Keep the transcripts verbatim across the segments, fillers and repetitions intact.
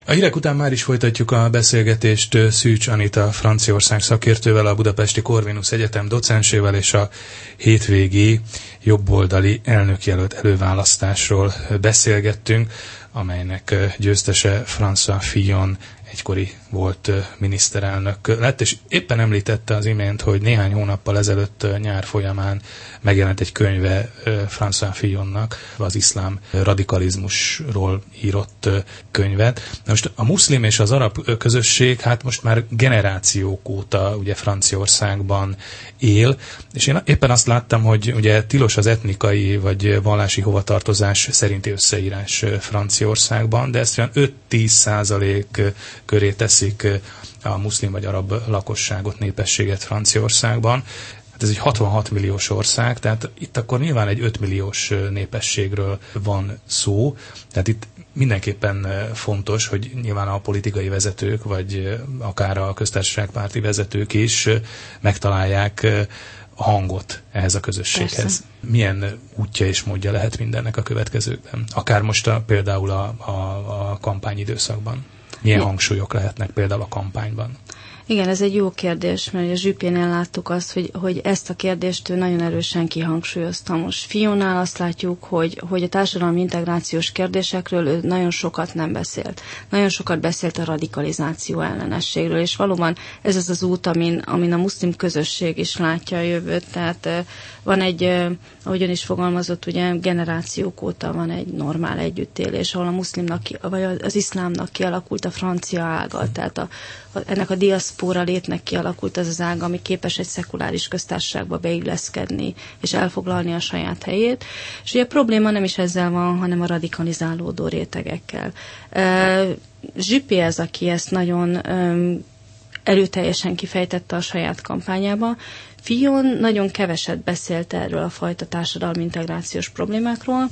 A hírek után már is folytatjuk a beszélgetést Szűcs Anita Franciaország szakértővel, a Budapesti Corvinus Egyetem docensével, és a hétvégi jobboldali elnökjelölt előválasztásról beszélgettünk, amelynek győztese François Fillon egykori volt miniszterelnök lett, és éppen említette az imént, hogy néhány hónappal ezelőtt nyár folyamán megjelent egy könyve François Fillonnak, az iszlám radikalizmusról írott könyvet. Na most a muszlim és az arab közösség hát most már generációk óta ugye Franciaországban él, és én éppen azt láttam, hogy ugye tilos az etnikai vagy vallási hovatartozás szerinti összeírás Franciaországban, de ezt olyan öt-tíz százalék köré teszik a muszlim vagy arab lakosságot, népességet Franciaországban. Hát ez egy hatvanhat milliós ország, tehát itt akkor nyilván egy öt milliós népességről van szó, tehát itt mindenképpen fontos, hogy nyilván a politikai vezetők, vagy akár a köztársaságpárti vezetők is megtalálják a hangot ehhez a közösséghez. Persze. Milyen útja és módja lehet mindennek a következőkben? Akár most a, például a, a, a kampányidőszakban. Milyen hangsúlyok lehetnek például a kampányban? Igen, ez egy jó kérdés, mert a Juppénél láttuk azt, hogy, hogy ezt a kérdést ő nagyon erősen kihangsúlyozta. Most Fillonnál azt látjuk, hogy, hogy a társadalmi integrációs kérdésekről ő nagyon sokat nem beszélt. Nagyon sokat beszélt a radikalizáció ellenességről, és valóban ez az az út, amin, amin a muszlim közösség is látja a jövőt. Tehát van egy, ahogy ön is fogalmazott, ugye generációk óta van egy normál együttélés, ahol a muszlimnak, vagy az iszlámnak kialakult a francia ága, tehát a, a, ennek a diaszpóra létnek kialakult az az ág, ami képes egy szekuláris köztársaságba beilleszkedni, és elfoglalni a saját helyét. És ugye a probléma nem is ezzel van, hanem a radikalizálódó rétegekkel. Uh, Juppé ez, aki ezt nagyon um, erőteljesen kifejtette a saját kampányában. Fillon nagyon keveset beszélt erről a fajta társadalmi integrációs problémákról,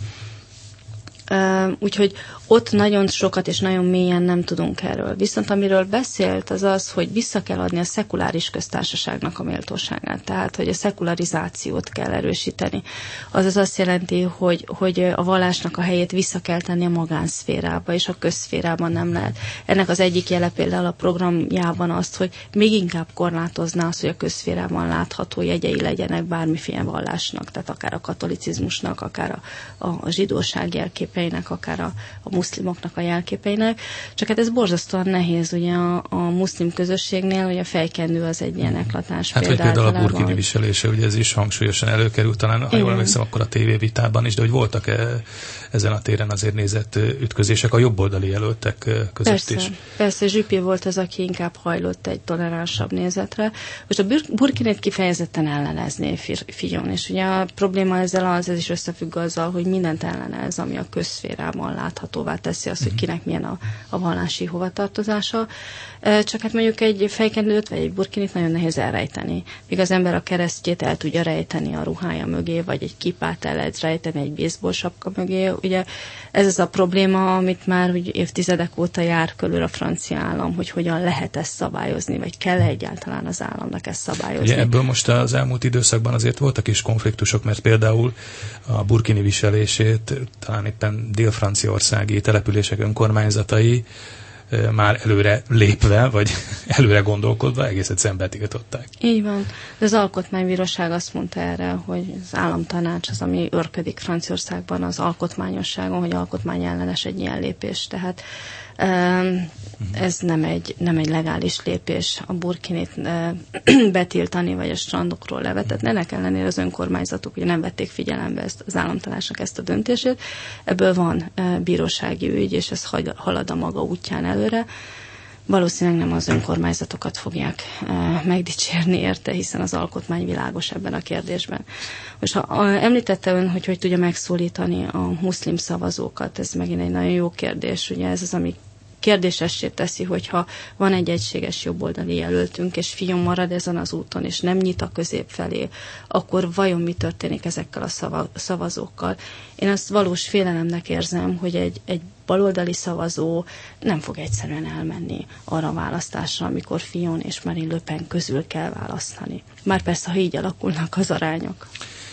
Uh, úgyhogy ott nagyon sokat és nagyon mélyen nem tudunk erről. Viszont amiről beszélt, az az, hogy vissza kell adni a szekuláris köztársaságnak a méltóságát, tehát hogy a szekularizációt kell erősíteni. Azaz azt jelenti, hogy, hogy a vallásnak a helyét vissza kell tenni a magánszférába, és a közszférában nem lehet. Ennek az egyik jele például a programjában azt, hogy még inkább korlátozná azt, hogy a közszférában látható jegyei legyenek bármiféle vallásnak, tehát akár a katolicizmusnak, akár a, a zsidóság jelképeinek, akár a, a muszlimoknak a jelképeinek. Csak hát ez borzasztóan nehéz ugye a, a muszlim közösségnél, hogy a fejkendő az egy ilyen eklatáns hát, példa. Hát például a burkini viselése, ugye ez is hangsúlyosan előkerült, talán, ha jól emlékszem, akkor a tévévitában is, de hogy voltak e, ezen a téren azért nézett ütközések a jobboldali jelöltek között persze, is. Persze, Juppé volt az, aki inkább hajlott egy toleránsabb nézetre. Most a burkinét kifejezetten ellenezné Fillon, és ugye a probléma ezzel az, ez is összefügg azzal, hogy mindent ellenez, ami a közszférában láthatóvá teszi azt, hogy kinek milyen a, a vallási hovatartozása. Csak hát mondjuk egy fejkendőt vagy egy burkinit nagyon nehéz elrejteni. Míg az ember a keresztjét el tudja rejteni a ruhája mögé, vagy egy kipát el lehet rejteni egy baseball sapka mögé. Ugye ez az a probléma, amit már úgy évtizedek óta jár körül a francia állam, hogy hogyan lehet ezt szabályozni, vagy kell egyáltalán az államnak ezt szabályozni. Ugye ebből most az elmúlt időszakban azért voltak is konfliktusok, mert például a burkini viselését talán éppen dél-franciaországi települések önkormányzatai már előre lépve, vagy előre gondolkodva egész egyszerűen betiltották. Így van. De az alkotmánybíróság azt mondta erre, hogy az államtanács az, ami örködik Franciaországban az alkotmányosságon, hogy alkotmányellenes egy ilyen lépés. Tehát um, ez nem egy, nem egy legális lépés a burkinit uh, betiltani, vagy a strandokról levetetni. Ennek ellenére az önkormányzatok ugye nem vették figyelembe ezt, az államtanácsnak ezt a döntését. Ebből van uh, bírósági ügy, és ez halad a maga útján előre. Valószínűleg nem az önkormányzatokat fogják uh, megdicsérni érte, hiszen az alkotmány világos ebben a kérdésben. Most ha uh, említette ön, hogy hogy tudja megszólítani a muszlim szavazókat, ez megint egy nagyon jó kérdés. Ugye ez az, ami kérdésessé teszi, hogyha van egy egységes jobboldali jelöltünk, és Fillon marad ezen az úton, és nem nyit a közép felé, akkor vajon mi történik ezekkel a szava, szavazókkal? Én azt valós félelemnek érzem, hogy egy, egy baloldali szavazó nem fog egyszerűen elmenni arra a választásra, amikor Fillon és Marine Le Pen közül kell választani. Már persze, ha így alakulnak az arányok.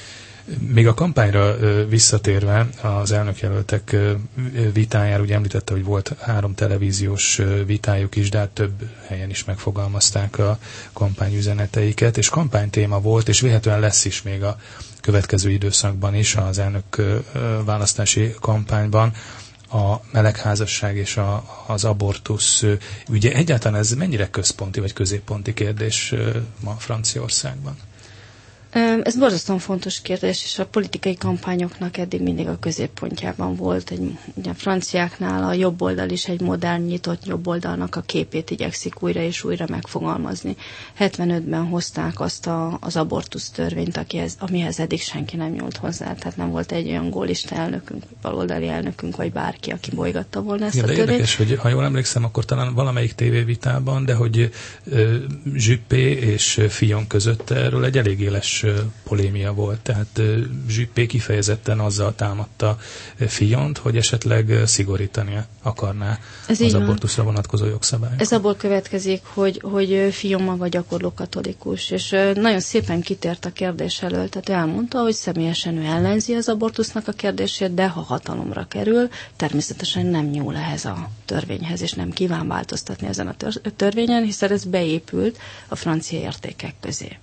Még a kampányra visszatérve az elnökjelöltek vitájára, ugye említette, hogy volt három televíziós vitájuk is, de hát több helyen is megfogalmazták a kampányüzeneteiket, és kampánytéma volt, és véletlenül lesz is még a következő időszakban is az elnök választási kampányban a melegházasság és a, az abortusz ügye. Egyáltalán ez mennyire központi vagy középponti kérdés ma Franciaországban? Ez borzasztóan fontos kérdés, és a politikai kampányoknak eddig mindig a középpontjában volt. Egy, ugye a franciáknál a jobb oldal is egy modern, nyitott jobb oldalnak a képét igyekszik újra és újra megfogalmazni. hetvenötben hozták azt a, az abortusz törvényt, akihez, amihez eddig senki nem nyúlt hozzá. Tehát nem volt egy olyan gólista elnökünk, baloldali elnökünk, vagy bárki, aki bolygatta volna ezt ja, a de törvényt. Érdekes, hogy ha jól emlékszem, akkor talán valamelyik tévévitában, de hogy uh, Juppé és Fillon között erről egy elég éles polémia volt. Tehát Juppé kifejezetten azzal támadta Fillont, hogy esetleg szigorítani akarná Ez az abortuszra vonatkozó jogszabályokat. Ez abból következik, hogy, hogy Fillon maga gyakorló katolikus, és nagyon szépen kitért a kérdés elől, tehát elmondta, hogy személyesen ő ellenzi az abortusznak a kérdését, de ha hatalomra kerül, természetesen nem nyúl ehhez a törvényhez, és nem kíván változtatni ezen a törvényen, hiszen ez beépült a francia értékek közé.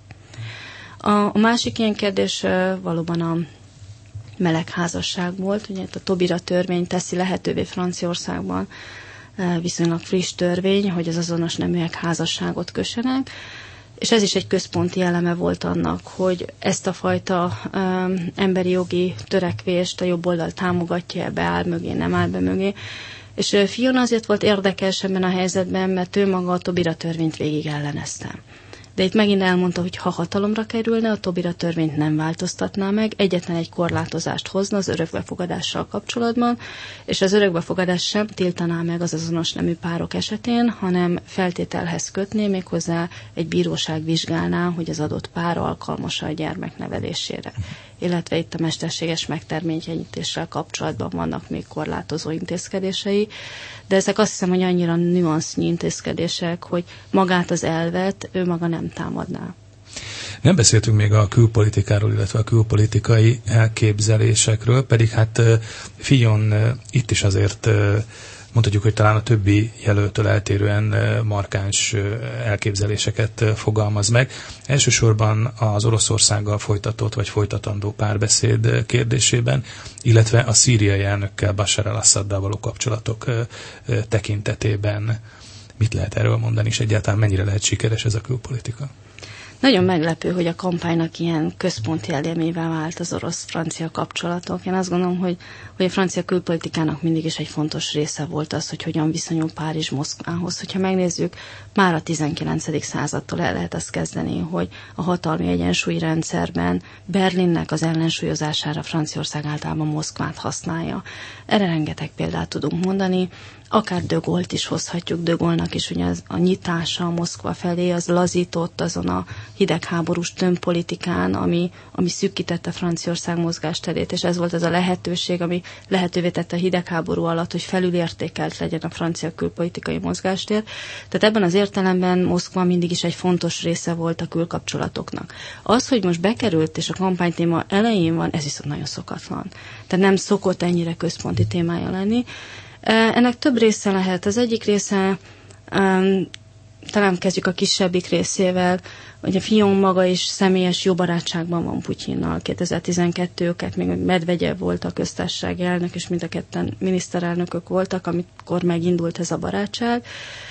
A másik ilyen kérdés valóban a melegházasság volt. Ugye a Taubira törvény teszi lehetővé Franciaországban, viszonylag friss törvény, hogy az azonos neműek házasságot kössenek, és ez is egy központi eleme volt annak, hogy ezt a fajta um, emberi jogi törekvést a jobb oldal támogatja, beáll mögé, nem áll be mögé. És Fillon azért volt érdekes ebben a helyzetben, mert ő maga a Taubira törvényt végig ellenezte. De itt megint elmondta, hogy ha hatalomra kerülne, a Taubira törvényt nem változtatná meg, egyetlen egy korlátozást hozna az örökbefogadással kapcsolatban, és az örökbefogadás sem tiltaná meg az azonos nemű párok esetén, hanem feltételhez kötné, méghozzá egy bíróság vizsgálná, hogy az adott pár alkalmas a gyermek nevelésére. Illetve itt a mesterséges megtermékenyítéssel kapcsolatban vannak még korlátozó intézkedései, de ezek azt hiszem, hogy annyira nüansznyi intézkedések, hogy magát az elvet ő maga nem támadná. Nem beszéltünk még a külpolitikáról, illetve a külpolitikai elképzelésekről, pedig hát Fillon itt is azért mondhatjuk, hogy talán a többi jelöltől eltérően markáns elképzeléseket fogalmaz meg. Elsősorban az Oroszországgal folytatott vagy folytatandó párbeszéd kérdésében, illetve a szíriai elnökkel, Bashar al-Assaddal való kapcsolatok tekintetében. Mit lehet erről mondani, és egyáltalán mennyire lehet sikeres ez a külpolitika? Nagyon meglepő, hogy a kampánynak ilyen központi elemével vált az orosz-francia kapcsolatok. Én azt gondolom, hogy, hogy a francia külpolitikának mindig is egy fontos része volt az, hogy hogyan viszonyul Párizs Moszkvához. Hogyha megnézzük, már a tizenkilencedik századtól el lehet azt kezdeni, hogy a hatalmi egyensúlyrendszerben Berlinnek az ellensúlyozására Franciaország általában Moszkvát használja. Erre rengeteg példát tudunk mondani. Akár de Gaulle-t is hozhatjuk, de Gaulle-nak is ugye az, a nyitása a Moszkva felé, az lazított azon a hidegháborús tömbpolitikán, ami, ami szűkítette Franciaország mozgásterét, és ez volt az a lehetőség, ami lehetővé tette a hidegháború alatt, hogy felülértékelt legyen a francia külpolitikai mozgástér. Tehát ebben az értelemben Moszkva mindig is egy fontos része volt a külkapcsolatoknak. Az, hogy most bekerült, és a kampánytéma elején van, ez viszont nagyon szokatlan. Tehát nem szokott ennyire központi témája lenni. Ennek több része lehet. Az egyik része, um, talán kezdjük a kisebbik részével, hogy a Fillon maga is személyes jó barátságban van Putyinnal. kétezer-tizenkettő őket még Medvegyev volt a köztársasági elnök, és mind a ketten miniszterelnökök voltak, amikor megindult ez a barátság.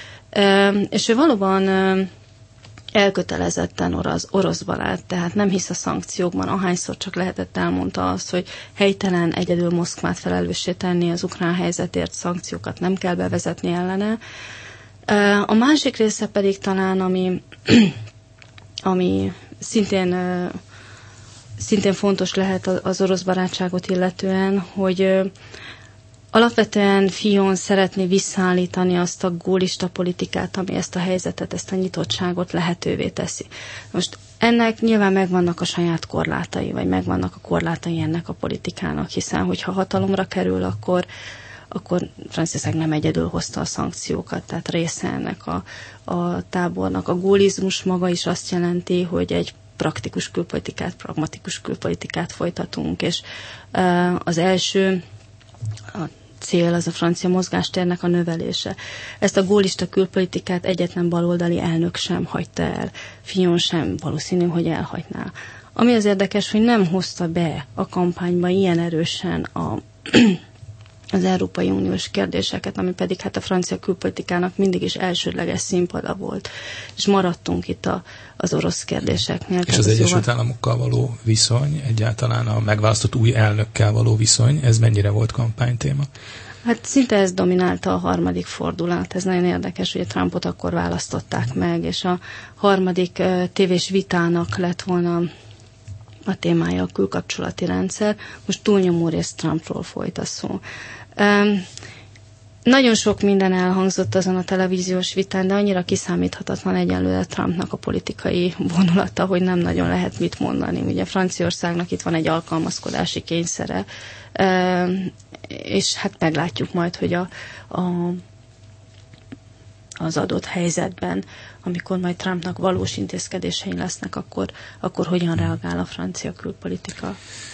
Um, és ő valóban um, elkötelezetten orosz, orosz barát, tehát nem hisz a szankciókban, ahányszor csak lehetett elmondta azt, hogy helytelen egyedül Moszkvát felelőssé tenni az ukrán helyzetért, szankciókat nem kell bevezetni ellene. A másik része pedig talán, ami, ami szintén, szintén fontos lehet az orosz barátságot illetően, hogy alapvetően Fillon szeretné visszaállítani azt a gólista politikát, ami ezt a helyzetet, ezt a nyitottságot lehetővé teszi. Most ennek nyilván megvannak a saját korlátai, vagy megvannak a korlátai ennek a politikának, hiszen hogyha hatalomra kerül, akkor, akkor Franciaország nem egyedül hozta a szankciókat, tehát része ennek a, a tábornak. A gólizmus maga is azt jelenti, hogy egy praktikus külpolitikát, pragmatikus külpolitikát folytatunk, és az első a cél az a francia mozgástérnek a növelése. Ezt a gólista külpolitikát egyetlen baloldali elnök sem hagyta el. Fillon sem valószínű, hogy elhagyná. Ami az érdekes, hogy nem hozta be a kampányba ilyen erősen a, az Európai Uniós kérdéseket, ami pedig hát a francia külpolitikának mindig is elsődleges színpada volt. És maradtunk itt a, az orosz kérdéseknél. És az, az Egyesült jóval... Államokkal való viszony, egyáltalán a megválasztott új elnökkel való viszony, ez mennyire volt kampánytéma? Hát szinte ez dominálta a harmadik fordulat. Ez nagyon érdekes, hogy a Trumpot akkor választották meg, és a harmadik uh, tévés vitának lett volna a témája a külkapcsolati rendszer. Most túlnyomó rész Trumpról folyt a szó. Um, nagyon sok minden elhangzott azon a televíziós vitán, de annyira kiszámíthatatlan egyelőre Trumpnak a politikai vonulata, hogy nem nagyon lehet mit mondani. Ugye Franciaországnak itt van egy alkalmazkodási kényszere, um, és hát meglátjuk majd, hogy a, a, az adott helyzetben, amikor majd Trumpnak valós intézkedései lesznek, akkor, akkor hogyan reagál a francia külpolitika.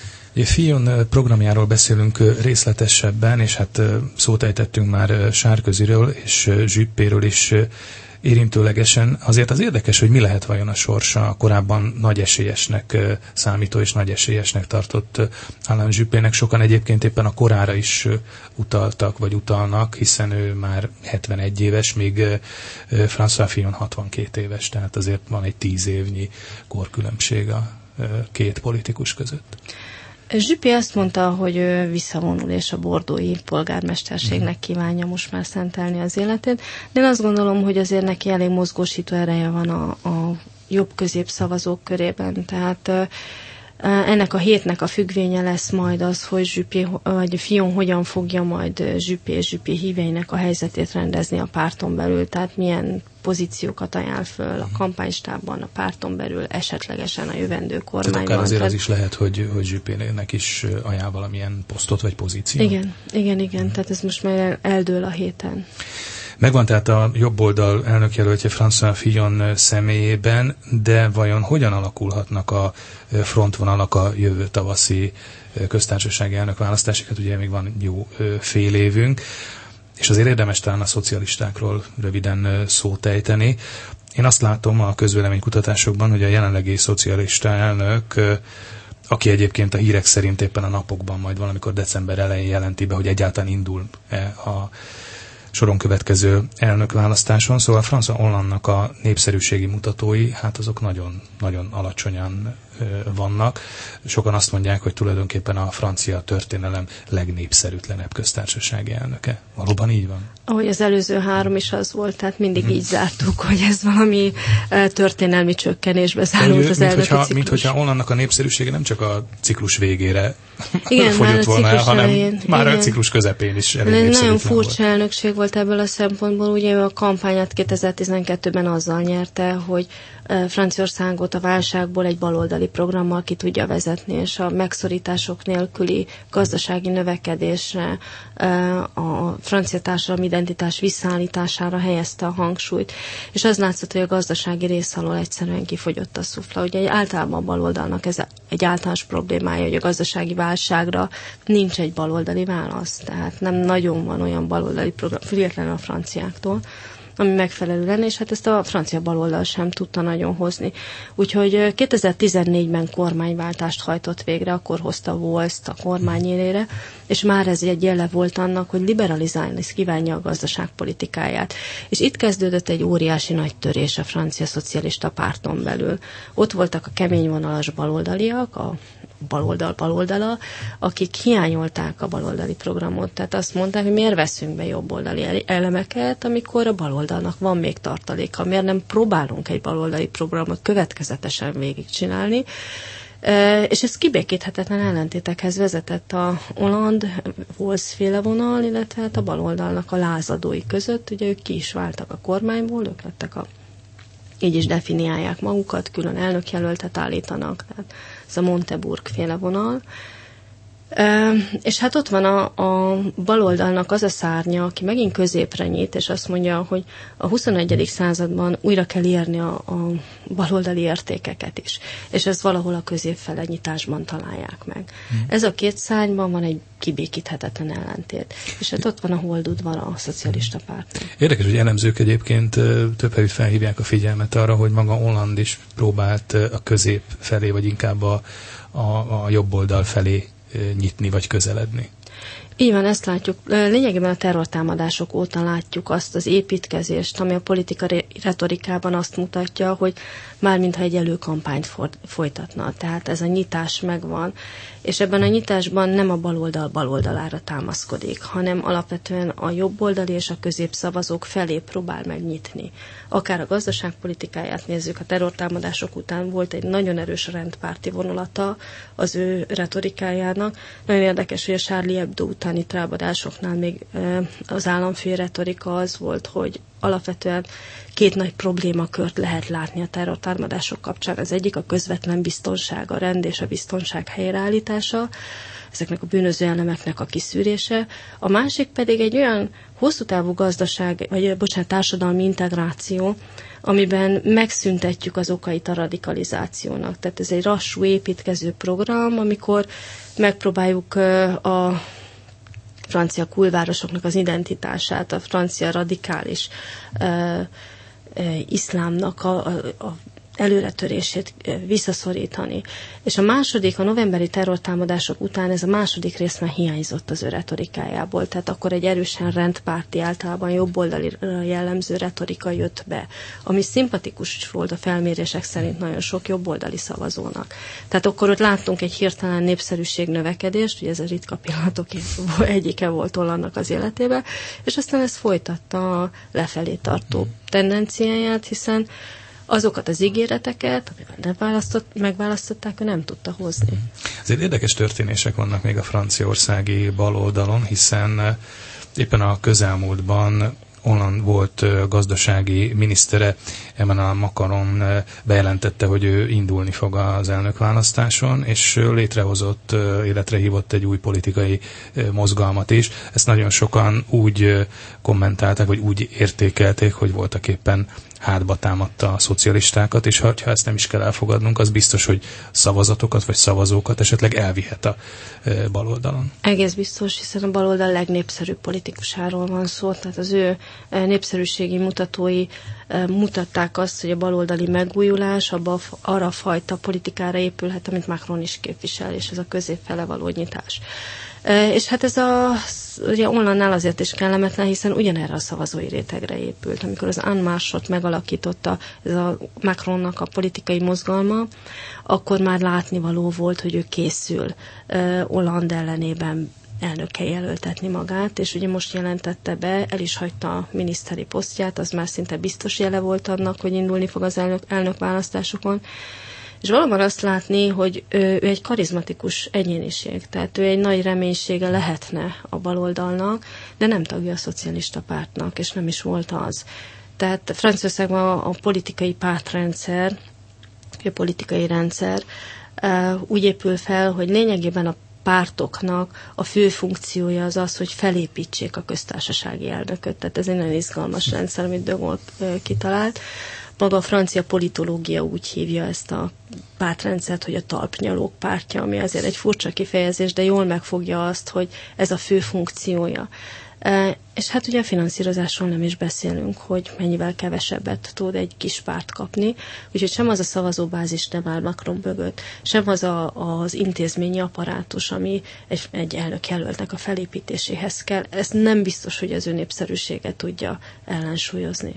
Fillon programjáról beszélünk részletesebben, és hát szót ejtettünk már Sarkozyről és Juppéről is érintőlegesen. Azért az érdekes, hogy mi lehet vajon a sorsa a korábban nagy esélyesnek számító és nagy esélyesnek tartott Alain Juppének. Sokan egyébként éppen a korára is utaltak, vagy utalnak, hiszen ő már hetvenegy éves, míg François Fillon hatvankét éves, tehát azért van egy tíz évnyi korkülönbség a két politikus között. Juppé azt mondta, hogy ő visszavonul, és a bordói polgármesterségnek kívánja most már szentelni az életét, de én azt gondolom, hogy azért neki elég mozgósító ereje van a, a jobb-közép szavazók körében, tehát ennek a hétnek a függvénye lesz majd az, hogy Juppé, vagy Fillon hogyan fogja majd Juppé és Juppé híveinek a helyzetét rendezni a párton belül, tehát milyen pozíciókat ajánl föl a kampánystábban, a párton belül, esetlegesen a jövendő kormányban. Tehát akár azért az is lehet, hogy, hogy Juppének is ajánl valamilyen posztot vagy pozíciót. Igen, igen, igen, tehát ez most már eldől a héten. Megvan tehát a jobboldal elnökjelöltje François Fillon személyében, de vajon hogyan alakulhatnak a frontvonalak a jövő tavaszi köztársasági elnökválasztások? Hát ugye még van jó fél évünk, és azért érdemes talán a szocialistákról röviden szót ejteni. Én azt látom a közvéleménykutatásokban, hogy a jelenlegi szocialista elnök, aki egyébként a hírek szerint éppen a napokban majd valamikor december elején jelenti be, hogy egyáltalán indul-e a soron következő elnökválasztáson, szóval François Hollande-nak a népszerűségi mutatói, hát azok nagyon, nagyon alacsonyan vannak. Sokan azt mondják, hogy tulajdonképpen a francia történelem legnépszerűtlenebb köztársasági elnöke. Valóban így van? Ahogy az előző három is az volt, tehát mindig hmm. így zártuk, hogy ez valami történelmi csökkenésbe zárult az elnöki ciklus. Mint hogyha Hollande-nak a népszerűsége nem csak a ciklus végére igen, fogyott volna el, hanem elején. Már igen. a ciklus közepén is elég népszerűtlen nagyon furcsa volt. Elnökség volt ebből a szempontból. Ugye a kampányát kétezer-tizenkettőben azzal nyerte, hogy Franciaországot a válságból egy baloldali programmal ki tudja vezetni, és a megszorítások nélküli gazdasági növekedésre, a francia társadalmi identitás visszaállítására helyezte a hangsúlyt. És az látszott, hogy a gazdasági rész alól egyszerűen kifogyott a szufla. Ugye egy általában a baloldalnak ez egy általános problémája, hogy a gazdasági válságra nincs egy baloldali válasz. Tehát nem nagyon van olyan baloldali program, függetlenül a franciáktól, ami megfelelő lenne, és hát ezt a francia baloldal sem tudta nagyon hozni. Úgyhogy kétezer-tizennégyben kormányváltást hajtott végre, akkor hozta Walst a kormány élére, és már ez egy jele volt annak, hogy liberalizálni kívánja a gazdaságpolitikáját. És itt kezdődött egy óriási nagy törés a francia szocialista párton belül. Ott voltak a keményvonalas baloldaliak, a baloldal baloldala, akik hiányolták a baloldali programot. Tehát azt mondták, hogy miért veszünk be jobboldali elemeket, amikor a baloldalnak van még tartaléka. Miért nem próbálunk egy baloldali programot következetesen végigcsinálni. E, és ez kibékíthetetlen ellentétekhez vezetett a Hollande-Walls-féle vonal, illetve hát a baloldalnak a lázadói között. Ugye ők ki is váltak a kormányból, ők lettek a így is definiálják magukat, külön elnökjelöltet állítanak, tehát ez a Montebourg féle vonal. És hát ott van a, a baloldalnak az a szárnya, aki megint középre nyit, és azt mondja, hogy a huszonegyedik században újra kell írni a, a baloldali értékeket is. És ezt valahol a középfele nyitásban találják meg. Hmm. Ez a két szárnyban van egy kibékíthetetlen ellentét. És hát ott van a holdudvar a szocialista párt. Érdekes, hogy elemzők egyébként több helyütt felhívják a figyelmet arra, hogy maga Hollande is próbált a közép felé, vagy inkább a, a, a jobb oldal felé nyitni, vagy közeledni. Így van, ezt látjuk. Lényegében a terrortámadások óta látjuk azt az építkezést, ami a politika retorikában azt mutatja, hogy már mintha egy előkampányt folytatna. Tehát ez a nyitás megvan, és ebben a nyitásban nem a baloldal baloldalára támaszkodik, hanem alapvetően a jobboldali és a középszavazók felé próbál megnyitni. Akár a gazdaságpolitikáját nézzük, a terrortámadások után volt egy nagyon erős rendpárti vonulata az ő retorikájának. Nagyon érdekes, hogy a Charlie Hebdo utáni támadásoknál még az államfő retorika az volt, hogy alapvetően két nagy problémakört lehet látni a terrortámadások kapcsán. Az egyik a közvetlen biztonság, a rend és a biztonság helyreállítása, ezeknek a bűnöző elemeknek a kiszűrése. A másik pedig egy olyan hosszú távú gazdaság, vagy bocsánat, társadalmi integráció, amiben megszüntetjük az okait a radikalizációnak. Tehát ez egy lassú építkező program, amikor megpróbáljuk a francia kulvárosoknak az identitását, a francia radikális uh, uh, iszlámnak a, a, a előretörését visszaszorítani. És a második, a novemberi terrortámadások után ez a második rész már hiányzott az ő retorikájából. Tehát akkor egy erősen rendpárti, általában jobboldali jellemző retorika jött be, ami szimpatikus volt a felmérések szerint nagyon sok jobboldali szavazónak. Tehát akkor ott láttunk egy hirtelen népszerűségnövekedést, ugye ez a ritka pillanatok egyike volt Hollandenak az életében, és aztán ez folytatta a lefelé tartó tendenciáját, hiszen azokat az ígéreteket, amivel választott, megválasztották, ő nem tudta hozni. Azért érdekes történések vannak még a franciaországi baloldalon, hiszen éppen a közelmúltban Hollande volt gazdasági minisztere, Emmanuel Macron bejelentette, hogy ő indulni fog az elnökválasztáson, és létrehozott, életre hívott egy új politikai mozgalmat is. Ezt nagyon sokan úgy kommentálták, vagy úgy értékelték, hogy voltak éppen hátba támadta a szocialistákat, és ha ezt nem is kell elfogadnunk, az biztos, hogy szavazatokat vagy szavazókat esetleg elvihet a baloldalon. Egész biztos, hiszen a baloldal legnépszerűbb politikusáról van szó, tehát az ő népszerűségi mutatói mutatták azt, hogy a baloldali megújulás abba, arra a fajta politikára épülhet, amit Macron is képvisel, és ez a középfele való nyitás. És hát ez a, ugye Hollandnál azért is kellemetlen, hiszen ugyanerre a szavazói rétegre épült. Amikor az En Marche-ot megalakította ez a Macronnak a politikai mozgalma, akkor már látnivaló volt, hogy ő készül Hollande ellenében elnökké jelöltetni magát, és ugye most jelentette be, el is hagyta a miniszteri posztját, az már szinte biztos jele volt annak, hogy indulni fog az elnök, elnökválasztásokon. És valóban azt látni, hogy ő, ő egy karizmatikus egyéniség, tehát ő egy nagy reménysége lehetne a baloldalnak, de nem tagja a szocialista pártnak, és nem is volt az. Tehát Franciaországban a, a politikai pártrendszer, a politikai rendszer úgy épül fel, hogy lényegében a pártoknak a fő funkciója az az, hogy felépítsék a köztársasági elnököt. Tehát ez egy nagyon izgalmas rendszer, amit de Gaulle kitalált. Maga a francia politológia úgy hívja ezt a pártrendszert, hogy a talpnyalók pártja, ami azért egy furcsa kifejezés, de jól megfogja azt, hogy ez a fő funkciója. E, és hát ugye a finanszírozásról nem is beszélünk, hogy mennyivel kevesebbet tud egy kis párt kapni, úgyhogy sem az a szavazóbázis nem áll Macron mögött, sem az a, az intézményi apparátus, ami egy, egy elnök jelöltnek a felépítéséhez kell. Ez nem biztos, hogy az ő népszerűséget tudja ellensúlyozni.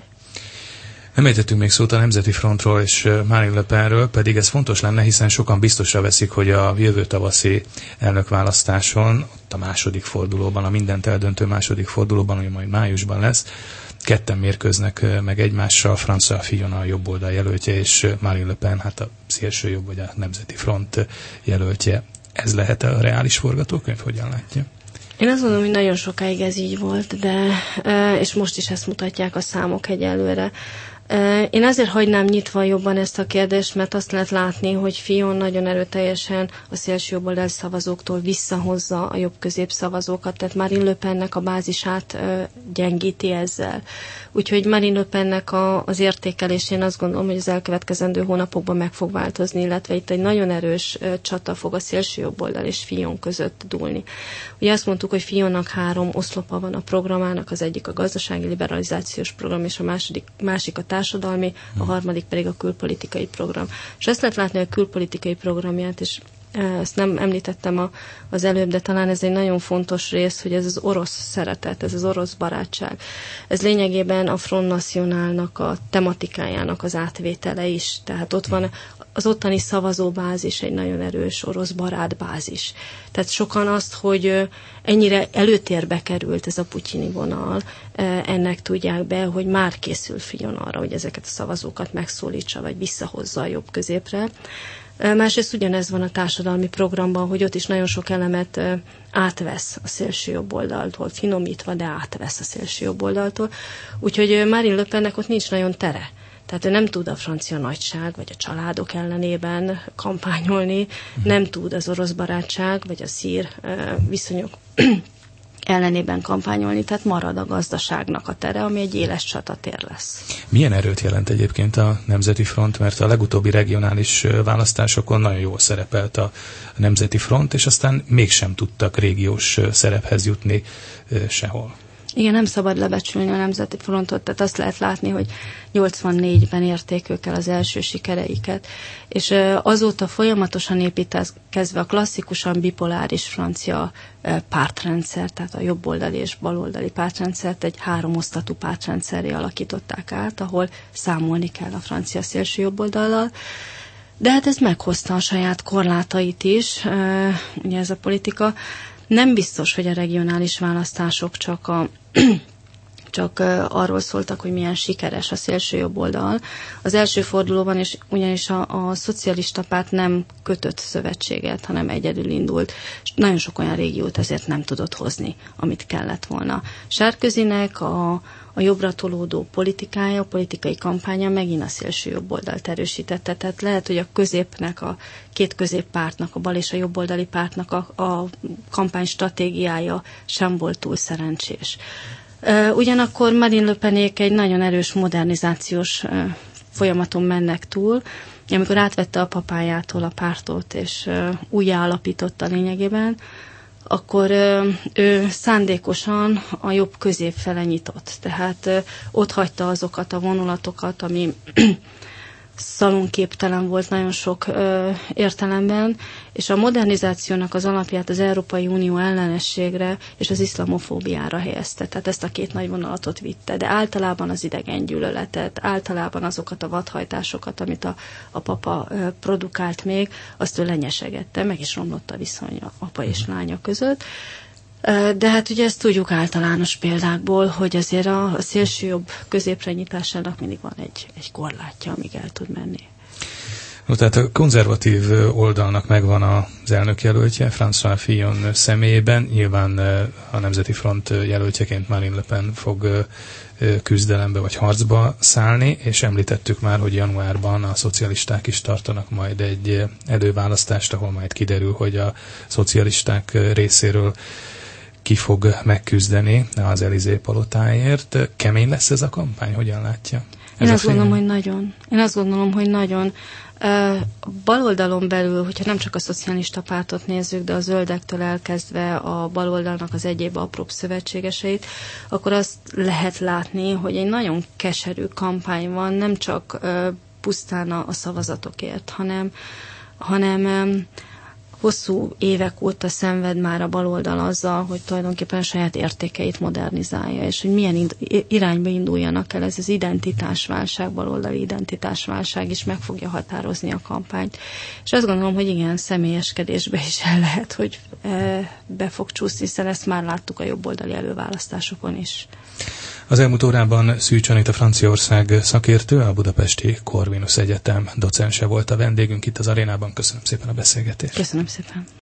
Nem ejtettünk még szót a Nemzeti Frontról és Marine Le Penről, pedig ez fontos lenne, hiszen sokan biztosra veszik, hogy a jövő tavaszi elnökválasztáson, ott a második fordulóban, a mindent eldöntő második fordulóban, ami majd májusban lesz, ketten mérkőznek meg egymással, François Fillon a jobb oldal jelöltje, és Marine Le Pen, hát a szélső jobb, vagy a Nemzeti Front jelöltje. Ez lehet a reális forgatókönyv? Hogyan látja? Én azt mondom, hogy nagyon sokáig ez így volt, de és most is ezt mutatják a számok egyelőre. Én azért hagynám nyitva jobban ezt a kérdést, mert azt lehet látni, hogy Fillon nagyon erőteljesen a szélsőjobboldali szavazóktól visszahozza a jobb-közép szavazókat, tehát Marine Le Pennek a bázisát gyengíti ezzel. Úgyhogy Marine Le Pennek a, az értékelésén azt gondolom, hogy az elkövetkezendő hónapokban meg fog változni, illetve itt egy nagyon erős csata fog a szélsőjobboldal és Fillon között dúlni. Ugye azt mondtuk, hogy Fillonnak három oszlopa van a programának, az egyik a gazdasági liberalizációs program, és a második, másik a társadalmi, a harmadik pedig a külpolitikai program. És ezt lehet látni a külpolitikai programját, és ezt nem említettem a, az előbb, de talán ez egy nagyon fontos rész, hogy ez az orosz szeretet, ez az orosz barátság. Ez lényegében a Front Nationalnak a tematikájának az átvétele is. Tehát ott van az ottani szavazóbázis, egy nagyon erős orosz barátbázis. Tehát sokan azt, hogy ennyire előtérbe került ez a putyini vonal, ennek tudják be, hogy már készül Fillon arra, hogy ezeket a szavazókat megszólítsa, vagy visszahozza a jobb középre. Másrészt ugyanez van a társadalmi programban, hogy ott is nagyon sok elemet átvesz a szélső jobb oldaltól, finomítva, de átvesz a szélső jobb oldaltól. Úgyhogy Marine Le Pennek ott nincs nagyon tere. Tehát ő nem tud a francia nagyság, vagy a családok ellenében kampányolni, nem tud az orosz barátság, vagy a szír viszonyok ellenében kampányolni, tehát marad a gazdaságnak a tere, ami egy éles csatatér lesz. Milyen erőt jelent egyébként a Nemzeti Front, mert a legutóbbi regionális választásokon nagyon jól szerepelt a Nemzeti Front, és aztán mégsem tudtak régiós szerephez jutni sehol. Igen, nem szabad lebecsülni a Nemzeti Frontot, tehát azt lehet látni, hogy nyolcvannégyben érték ők el az első sikereiket, és azóta folyamatosan építkezve a klasszikusan bipoláris francia pártrendszer, tehát a jobboldali és baloldali pártrendszert egy háromosztatú pártrendszerré alakították át, ahol számolni kell a francia szélső jobboldallal. De hát ez meghozta a saját korlátait is, ugye ez a politika. Nem biztos, hogy a regionális választások csak, a, csak arról szóltak, hogy milyen sikeres a szélső jobb oldal. Az első fordulóban is ugyanis a, a szocialista párt nem kötött szövetséget, hanem egyedül indult. És nagyon sok olyan régiót ezért nem tudott hozni, amit kellett volna. Sarkozynek a, a jobbra tolódó politikája, a politikai kampánya megint a szélső jobb oldalt erősítette. Tehát lehet, hogy a középnek, a két középpártnak, a bal és a jobboldali pártnak a, a kampány stratégiája sem volt túl szerencsés. Ugyanakkor Marine Le Penék egy nagyon erős modernizációs folyamaton mennek túl, amikor átvette a papájától a pártot, és újjáalapította lényegében, akkor ő szándékosan a jobb közép fele nyitott. Tehát ott hagyta azokat a vonulatokat, ami szalonképtelen volt nagyon sok ö, értelemben, és a modernizációnak az alapját az Európai Unió ellenességre és az iszlamofóbiára helyezte. Tehát ezt a két nagy vonalatot vitte, de általában az idegengyűlöletet, általában azokat a vadhajtásokat, amit a, a papa ö, produkált még, azt ő lenyesegette, meg is romlott a viszony a apa és lánya között. De hát ugye ezt tudjuk általános példákból, hogy azért a, a szélső jobb középre nyitásának mindig van egy, egy korlátja, amíg el tud menni. No, tehát a konzervatív oldalnak megvan az elnökjelöltje, François Fillon személyében, nyilván a Nemzeti Front jelöltjeként Marine Le Pen fog küzdelembe vagy harcba szállni, és említettük már, hogy januárban a szocialisták is tartanak majd egy előválasztást, ahol majd kiderül, hogy a szocialisták részéről ki fog megküzdeni az Élysée palotáért. Kemény lesz ez a kampány? Hogyan látja? Én azt gondolom, hogy nagyon. Én azt gondolom, hogy nagyon. A baloldalon belül, hogyha nem csak a szocialista pártot nézzük, de a zöldektől elkezdve a baloldalnak az egyéb apróbb szövetségeseit, akkor azt lehet látni, hogy egy nagyon keserű kampány van, nem csak pusztán a szavazatokért, hanem, hanem hosszú évek óta szenved már a baloldal azzal, hogy tulajdonképpen a saját értékeit modernizálja, és hogy milyen ind- irányba induljanak el. Ez az identitásválság, baloldali identitásválság is meg fogja határozni a kampányt. És azt gondolom, hogy igen, személyeskedésbe is el lehet, hogy be fog csúszni, hiszen ezt már láttuk a jobboldali előválasztásokon is. Az elmúlt órában Szűcs Anita Franciaország szakértő, a budapesti Corvinus Egyetem docense volt a vendégünk itt az arénában. Köszönöm szépen a beszélgetést. Köszönöm szépen.